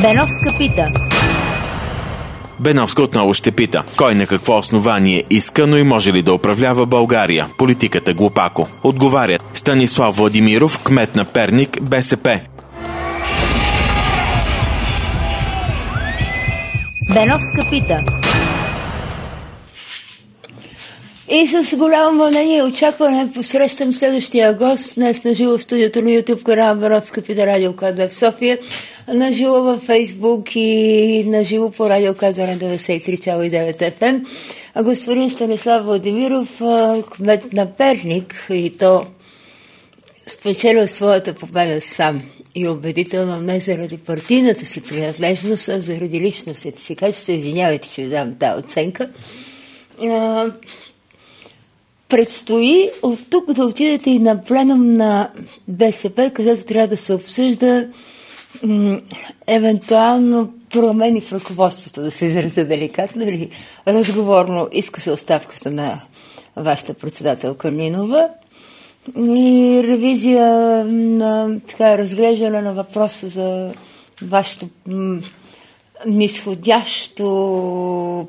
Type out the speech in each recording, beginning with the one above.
Беновска пита. Беновска отново ще пита. Кой на какво основание иска, но и може ли да управлява България? Политиката глупако. Отговарят Станислав Владимиров, кмет на Перник, БСП. Беновска пита. И с голямо вълнение и очакване посрещам следващия гост днес на живо в студиото на YouTube канала Беновска пита Радио К2 в София, на живо във Фейсбук и на живо по Радио К2 на 93,9 FM. Господин Станислав Владимиров, кмет на Перник, и то спечелил своята победа сам и убедително не заради партийната си принадлежност, а заради личностите си. Качество, извинявайте, че ви дам тази оценка. Предстои от тук да отидете и на пленум на БСП, където трябва да се обсъжда евентуално промени в ръководството, да се изразя деликатно или разговорно. Иска се оставката на вашата председателка Нинова и ревизия на разглеждане на въпроса за вашето нисходящо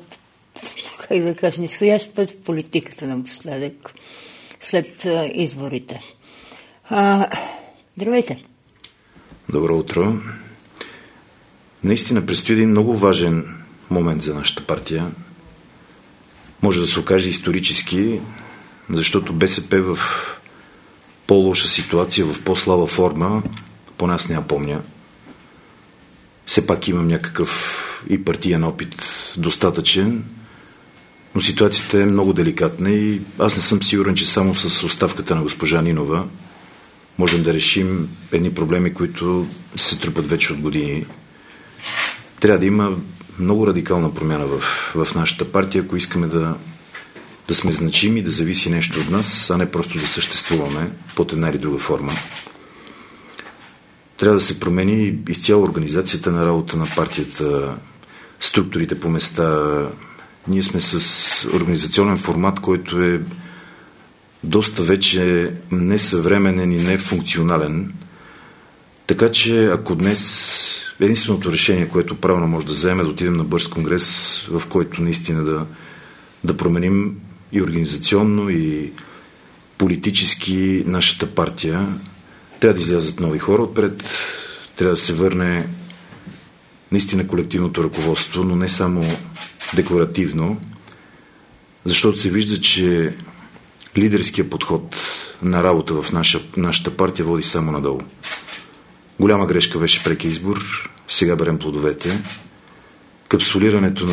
път в политиката напоследък, след изборите. Здравейте! Добро утро! Наистина предстои един много важен момент за нашата партия. Може да се окаже исторически, защото БСП в по-лоша ситуация, в по-слаба форма, по нас не я помня. Все пак имам някакъв и партиен опит достатъчен, но ситуацията е много деликатна и аз не съм сигурен, че само с оставката на госпожа Нинова можем да решим едни проблеми, които се трупат вече от години. Трябва да има много радикална промяна в нашата партия, ако искаме да сме значими, да зависи нещо от нас, а не просто да съществуваме под една или друга форма. Трябва да се промени изцяло организацията на работа на партията, структурите по места. Ние сме с организационен формат, който е доста вече несъвременен и нефункционален. Така че ако днес единственото решение, което правилно може да вземе, да отидем на бърз конгрес, в който наистина да променим и организационно, и политически нашата партия, трябва да излязат нови хора отпред, трябва да се върне наистина колективното ръководство, но не само декларативно, защото се вижда, че лидерският подход на работа в нашата партия води само надолу. Голяма грешка беше прекия избор, сега берем плодовете. Капсулирането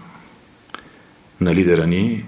на лидера ни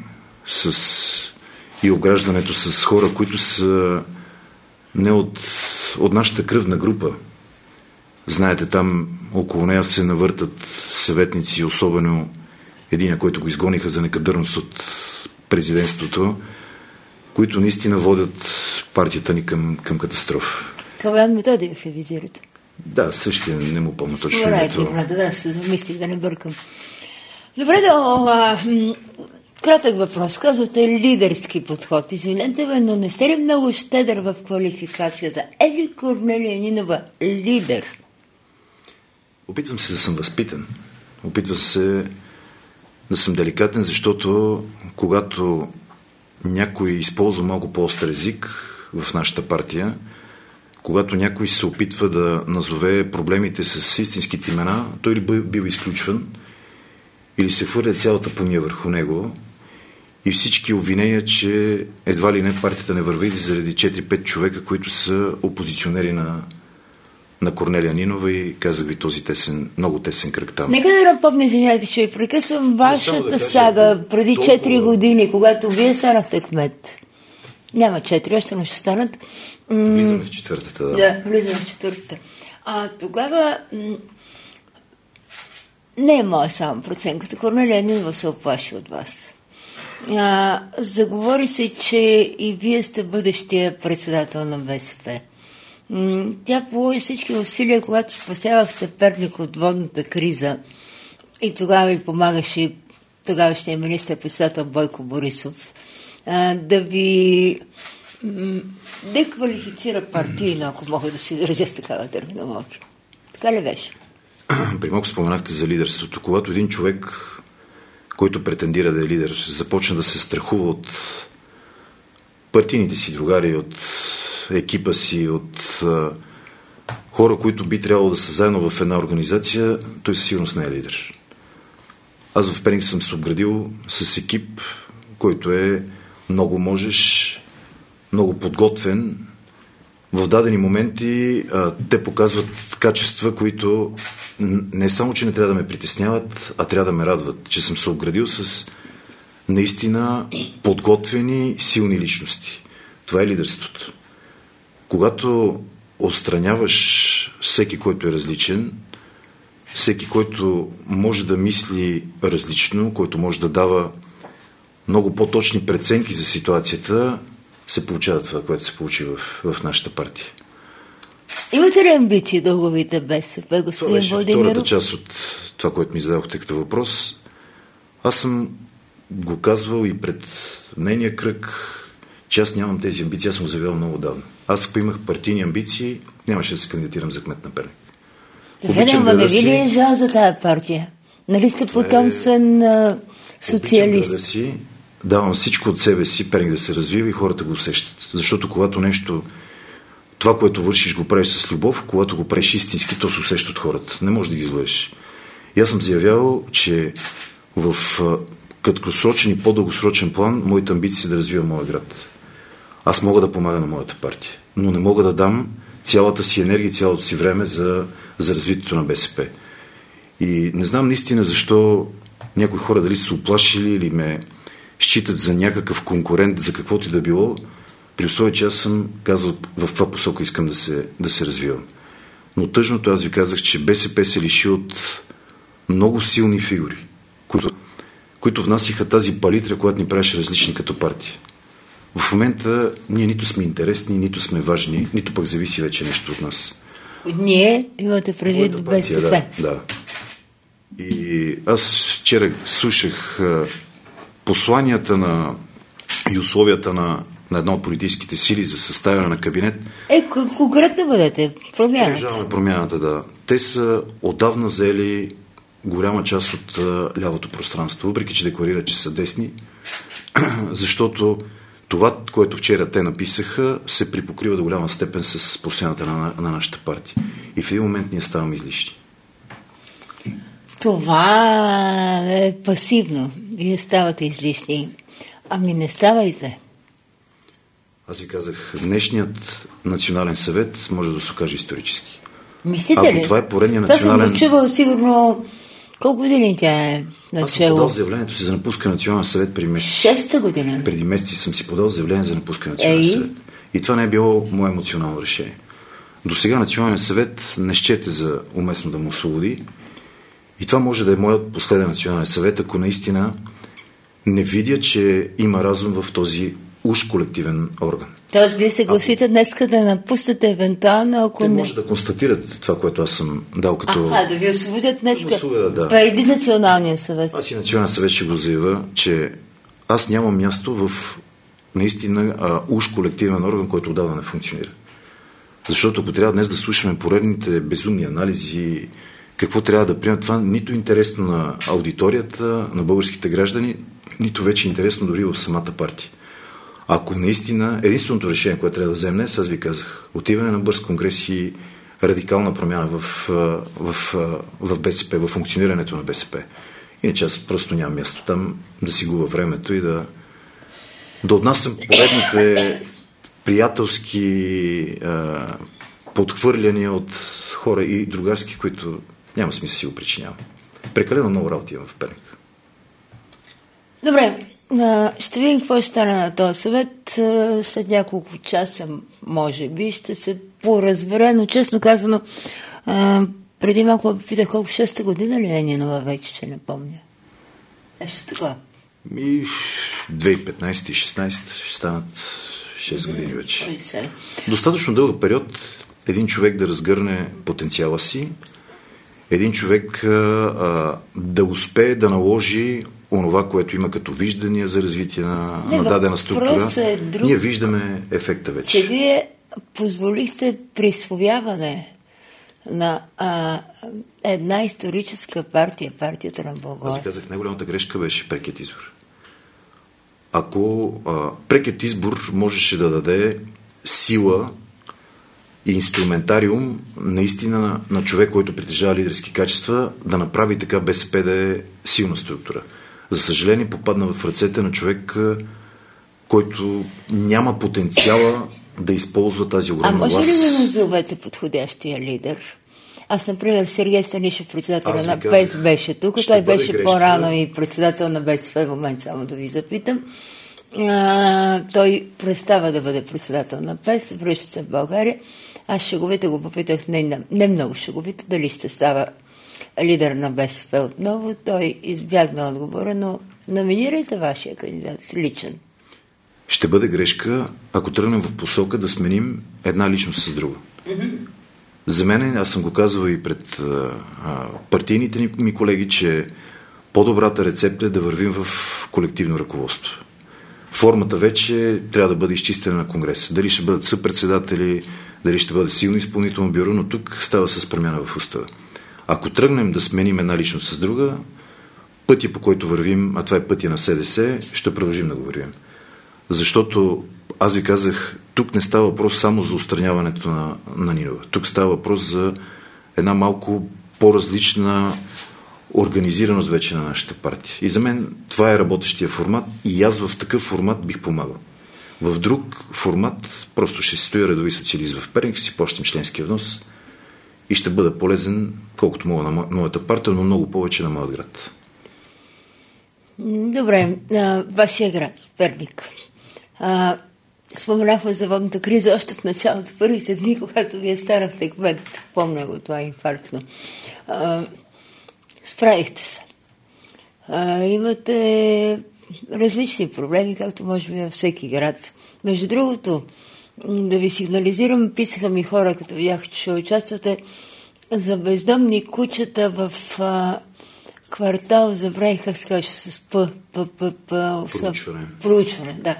и ограждането с хора, които са не от нашата кръвна група. Знаете, там около нея се навъртат съветници, особено един, който го изгониха за некадърност от президентството, които наистина водят партията ни към катастрофа. Калян Методиев ли визирате? Да, същия, не му помня точно. Да, се замислих, да не бъркам. Добре, кратък въпрос. Казвате лидерски подход. Извинете ме, но не сте ли много щедър в квалификацията? Е ли Корнелия Нинова лидер? Опитвам се да съм възпитан. Опитвам се да съм деликатен, защото когато някой използва малко по-остър език в нашата партия, когато някой се опитва да назове проблемите с истинските имена, той или бива изключван, или се хвърля цялата помия върху него и всички обвинения, че едва ли не партията не върви заради 4-5 човека, които са опозиционери на Корнелия Нинова, и казах ви този много тесен кръг там. Нека да напомня, извинявайте, че ви прекъсвам вашата сага преди 4 години, когато вие станахте кмет. Няма 4, още ще станат. Влизаме в четвъртата, да. Да, влизаме в четвъртата. Тогава не е моя само проценката. Корнелия Нинова се оплаши от вас. Заговори се, че и вие сте бъдещия председател на БСП. Тя положи всички усилия, когато спасявахте Перник от водната криза, и тогава ви помагаше тогавашният министър-председател Бойко Борисов, да ви деквалифицира партийно, ако мога да се изразя с такава терминология. Така ли беше? при малко споменахте за лидерството. Когато един човек, който претендира да е лидер, започне да се страхува от партийните си другари, от екипа си, от хора, които би трябвало да са заедно в една организация, той със сигурност не е лидер. Аз в Перник съм се обградил с екип, който е много можеш, много подготвен. В дадени моменти те показват качества, които не само, че не трябва да ме притесняват, а трябва да ме радват, че съм се обградил с наистина подготвени, силни личности. Това е лидерството. Когато отстраняваш всеки, който е различен, всеки, който може да мисли различно, който може да дава много по-точни преценки за ситуацията, се получава това, което се получи в нашата партия. Имате ли амбиции да оглавите БСП, господин Владимиров? Това беше втората част от това, което ми зададохте като въпрос. Аз съм го казвал и пред нейния кръг, че аз нямам тези амбиции. Аз съм го заявявал много давно. Аз, ако имах партийни амбиции, нямаше да се кандидатирам за кмет на Перник. Добре, ама не ви ли е жал за тая партия? Нали сте потомствен социалист? Давам всичко от себе си, Перник да се развива и хората го усещат. Защото когато нещо, това, което вършиш, го правиш с любов, когато го правиш истински, то се усеща от хората. Не можеш да ги излъжеш. И аз съм заявявал, че в краткосрочен и по-дългосрочен план моите амбиции са да развивам моя град. Аз мога да помагам на моята партия, но не мога да дам цялата си енергия, цялото си време за развитието на БСП. И не знам наистина защо някои хора дали са оплашили или ме считат за някакъв конкурент, за каквото и да било, при условие, че аз съм казал в това посока искам да се развивам. Но тъжното, аз ви казах, че БСП се лиши от много силни фигури, които внасиха тази палитра, която ни правеше различни като партия. В момента ние нито сме интересни, нито сме важни, нито пък зависи вече нещо от нас. Ние имате предвид БСП. Да. И аз вчера слушах посланията и условията на една от политическите сили за съставяне на кабинет. Конкретно бъдете промяната. Продължаваме промяната, да. Те са отдавна заели голяма част от лявото пространство, въпреки че декларират, че са десни, защото това, което вчера те написаха, се припокрива до голяма степен с посеяната на нашата партия. И в един момент ние ставаме излишни. Това е пасивно. Вие ставате излишни. Ами не ставайте. Аз ви казах, днешният национален съвет може да се окаже исторически. Мислите ли? Ако това е поредния национален... Това съм чувал сигурно... Колко години тя е начало? Аз съм подал заявлението си за напускане на национален съвет преди месеци. 6-та година? Преди месеци съм си подал заявление за напускане на национален съвет. И това не е било мое емоционално решение. До сега национален съвет не счете за уместно да му освободи. И това може да е моят последен национален съвет, ако наистина не видя, че има разум в този уж колективен орган. Тоест, вие се гласите днес да напуснете евентуално, ако те може да констатират това, което аз съм дал като... да ви освободят днес. Да. Преди националния съвет. Аз и националния съвет ще го заявя, че аз нямам място в наистина уж колективен орган, който отдавна не функционира. Защото ако трябва днес да слушаме поредните безумни анализи, какво трябва да приемат, това нито интересно на аудиторията, на българските граждани, нито вече интересно дори в самата партия. Ако наистина единственото решение, което трябва да вземем днес, аз ви казах, отиване на бърз конгрес и радикална промяна в БСП, в функционирането на БСП. Иначе аз просто нямам място там да си губя времето и да отнасям поредните приятелски подхвърляния от хора и другарски, които няма смисъл да си го причинявам. Прекалено много работи имам в Перник. Добре. Ще видим какво ще стане на този съвет. След няколко часа, може би, ще се поразбере, но честно казано, преди малко питах колко 6-та година ли е Нинова, вече ще не помня. Нещо така. 2015 и 2016 ще станат 6 години вече. Достатъчно дълъг период един човек да разгърне потенциала си, един човек да успее да наложи онова, което има като виждания за развитие на дадена структура. Ние виждаме ефекта вече. Че вие позволихте присвояване на една историческа партия, партията на България. Аз ви казах, най-голямата грешка беше прекият избор. Ако прекият избор можеше да даде сила и инструментариум наистина на човек, който притежава лидерски качества, да направи така БСП да е силна структура. За съжаление, попадна в ръцете на човек, който няма потенциала да използва тази огромна власт. А може ли да назовете подходящия лидер? Аз, например, Сергей Станишев, председател на ПЕС, беше тук. Той беше грешка. По-рано и председател на БСП, в момент само да ви запитам. Той престава да бъде председател на ПЕС, връща се в България. Аз шеговито го попитах, не много шеговито, дали ще става лидер на БСП отново. Той избягна отговора, но номинирайте вашия кандидат личен. Ще бъде грешка, ако тръгнем в посока да сменим една личност с друга. Mm-hmm. За мен, аз съм го казвал и пред партийните ми колеги, че по-добрата рецепта е да вървим в колективно ръководство. Формата вече трябва да бъде изчистена на Конгреса. Дали ще бъдат съпредседатели, дали ще бъде силно изпълнително бюро, но тук става с промяна в устава. Ако тръгнем да сменим една личност с друга, пътя, по който вървим, а това е пътя на СДС, ще продължим да го вървим. Защото, аз ви казах, тук не става въпрос само за отстраняването на Нинова. Тук става въпрос за една малко по-различна организираност вече на нашата партия. И за мен това е работещия формат и аз в такъв формат бих помагал. В друг формат просто ще си стоя редови социалист в Перник, ще си плащам членския внос и ще бъда полезен колкото мога на моята партия, но много повече на моят град. Добре, вашия град, Перник. Споменахме за водната криза още в началото, първите дни, когато вие станахте кмет, помня го това инфарктно. Справихте се. Имате различни проблеми, както може би във всеки град. Между другото, да ви сигнализирам, писаха ми хора, като видях, че ще участвате за бездомни кучета в квартал, забравих как се каже, с проучване, да.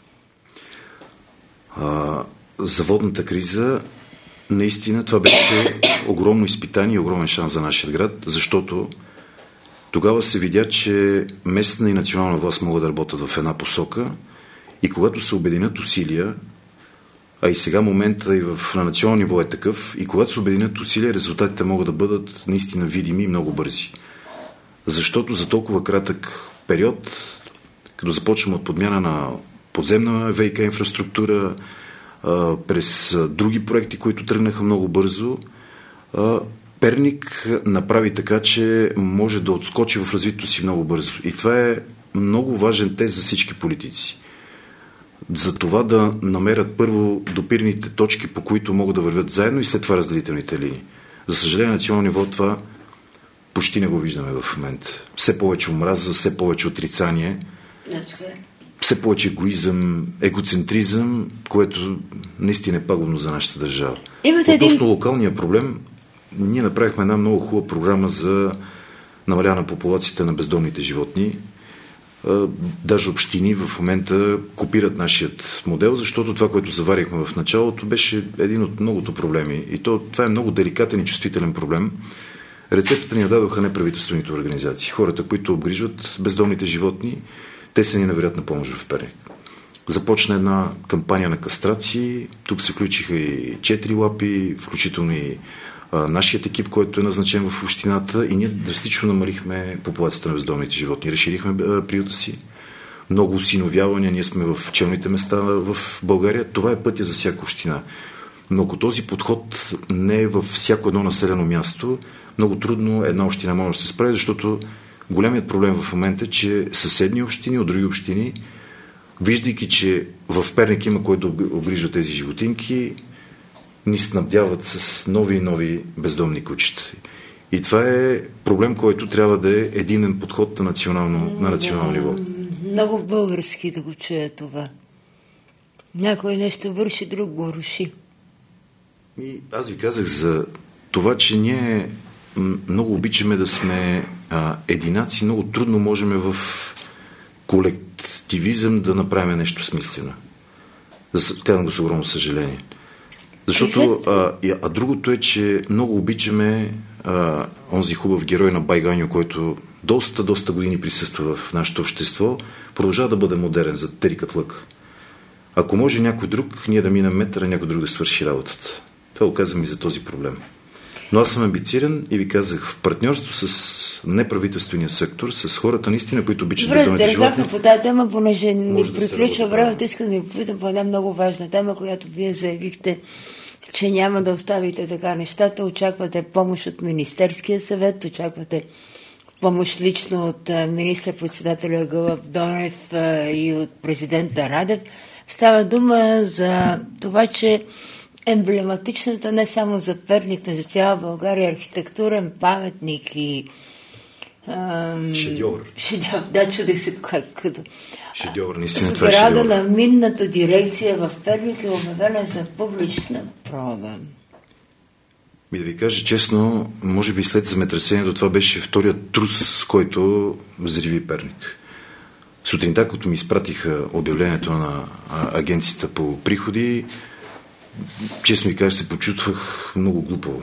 За водната криза наистина това беше огромно изпитание и огромен шанс за нашия град, защото тогава се видя, че местна и национална власт могат да работят в една посока и когато се обединят усилия, а и сега момента и на национално ниво е такъв, и когато се обединят усилия, резултатите могат да бъдат наистина видими и много бързи. Защото за толкова кратък период, като започваме от подмяна на подземна ВиК инфраструктура, през други проекти, които тръгнаха много бързо, Перник направи така, че може да отскочи в развитието си много бързо. И това е много важен тест за всички политици. За това да намерят първо допирните точки, по които могат да вървят заедно и след това разделителните линии. За съжаление, на национално ниво това почти не го виждаме в момента. Все повече омраза, все повече отрицание, все повече егоизъм, егоцентризъм, което наистина е пагубно за нашата държава. Относно локалния проблем, ние направихме една много хубава програма за намаляване на популацията на бездомните животни. Даже общини в момента копират нашият модел, защото това, което заварихме в началото, беше един от многото проблеми. И това е много деликатен и чувствителен проблем. Рецептата ни я дадоха неправителствените организации. Хората, които обгрижват бездомните животни, те са ни невероятна помощ в Перник. Започна една кампания на кастрации. Тук се включиха и 4 лапи, включително и нашият екип, който е назначен в общината, и ние драстично намалихме популацията на бездомните животни. Разширихме приюта си. Много осиновявания. Ние сме в челните места в България. Това е пътя за всяка община. Но ако този подход не е във всяко едно населено място, много трудно една община може да се справи, защото големият проблем в момента е, че съседни общини от други общини, виждайки, че в Перник има който да обгрижва тези животинки, ни снабдяват с нови и нови бездомни кучета. И това е проблем, който трябва да е единен подход на национално ниво. Много български да го чуя това. Някой нещо върши, друг го руши. И аз ви казах за това, че ние много обичаме да сме единаци, много трудно можем в колективизъм да направим нещо смислено. Казвам го с огромно съжаление. Защото, другото е, че много обичаме онзи хубав герой на Байганьо, който доста години присъства в нашето общество, продължава да бъде модерен за Терикът лък. Ако може някой друг, ние да минем метъра, някой друг да свърши работата. Това го казвам и за този проблем. Но аз съм амбициран и ви казах, в партньорство с неправителствения сектор, с хората наистина, които обичат да вземат животни. По тази тема, понеже ми приключва времето, искам да ви попитам по една много важна тема, която вие заявихте, че няма да оставите така нещата. Очаквате помощ от Министерския съвет, очаквате помощ лично от министър-председателя Гълъб Донев и от президента Радев. Става дума за това, че емблематичната не само за Перник, но за цяла България архитектурен паметник и шедьовър. Да, чудех се като шедьовър, наистина това е шедьовър. Сграда на минната дирекция в Перник е обявена за публична продан. И да ви кажа честно, може би след земетресението това беше вторият трус, който взриви Перник. Сутринта, като ми изпратиха обявлението на агенцията по приходи, честно ви кажа, се почувствах много глупаво.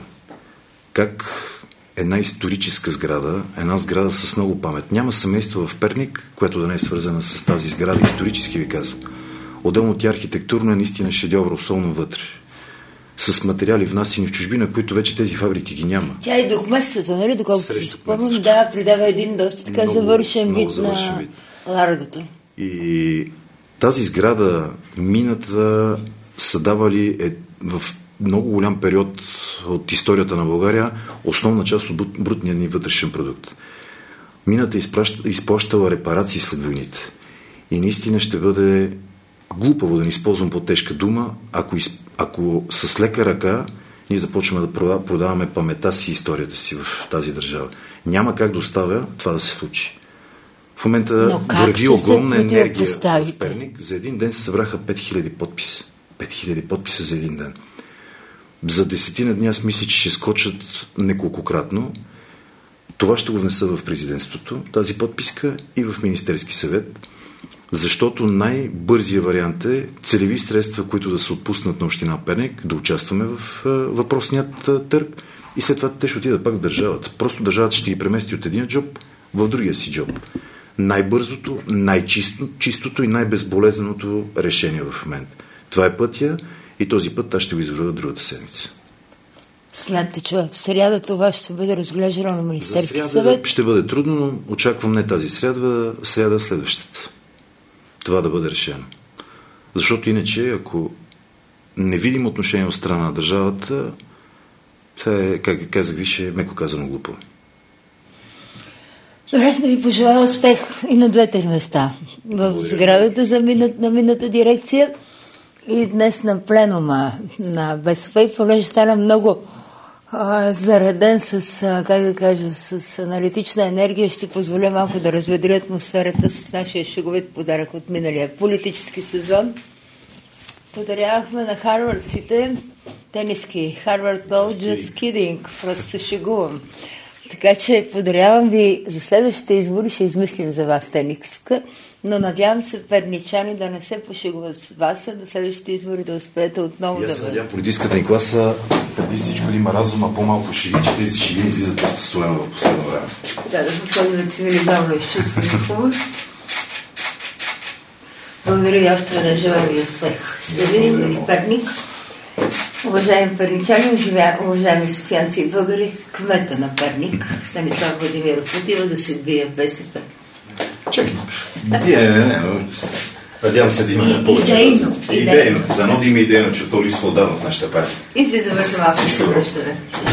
Как една историческа сграда, една сграда с много памет. Няма семейство в Перник, което да не е свързана с тази сграда, исторически ви казвам. Отделно тя архитектурно е наистина шедьовър, особено вътре. С материали внасени в чужбина, които вече тези фабрики ги няма. Тя и до кметството, нали? Доколкото си спомням, да, придава един доста така завършен вид на Ларгото. И тази сграда, мината са давали в много голям период от историята на България основна част от брутния ни вътрешен продукт. Мината изплащала репарации след войните. И наистина ще бъде глупаво да не използвам по-тежка дума, ако с лека ръка ние започваме да продаваме памета си и историята си в тази държава. Няма как да оставя това да се случи. В момента върви огромна енергия в Перник. За един ден се събраха 5000 подписа. 5000 подписа за един ден. За 10 дни аз мисля, че ще скочат неколкократно. Това ще го внеса в президентството, тази подписка, и в Министерски съвет, защото най-бързия вариант е целеви средства, които да се отпуснат на община Перник, да участваме в въпросният търг и след това те ще отидат пак в държавата. Просто държавата ще ги премести от един джоб в другия си джоб. Най-бързото, най-чистото и най-безболезненото решение в момента. Това е пътя и този път аз ще го извървя другата седмица. Смятате, че в сряда това ще бъде разглеждано на Министерски съвет? Ще бъде трудно, но очаквам не тази сряда следващата. Това да бъде решено. Защото иначе, ако не видим отношение от страна на държавата, това е, как казах, више, меко казано, глупо. Добре, да ви пожелая успех и на двете места. В сградата на минната дирекция и днес на пленума на БСП, понеже стана много зареден с аналитична енергия, ще си позволя малко да разведри атмосферата с нашия шеговит подарък от миналия политически сезон. Подарявахме на харвардците тениски. Harvard Law, just kidding. Просто се шегувам. Така че подарявам ви за следващите избори, ще измислим за вас тениска, но надявам се перничани да не се пошегуват с вас, а на следващите избори да успеете отново да бъдете. Аз надявам политическата ни класа преди всичко да има разум, а по-малко шеги, че тези шеги излизат доста солено в последно време. Да подходим цивилизовано изчувстваме хубаво. Благодаря ви още веднъж, желая ви успех. Ще се видим в Перник. Уважаеми перничани, уважаеми софиянци и българи, кмета на Перник, Станислав Владимиров, отива да се бие в БСП. Чакай. Надявам се да има повече. Идейно. Дано да има идейно, че то липсва отдавна в нашата партия. Излизаме се малко съвръщане.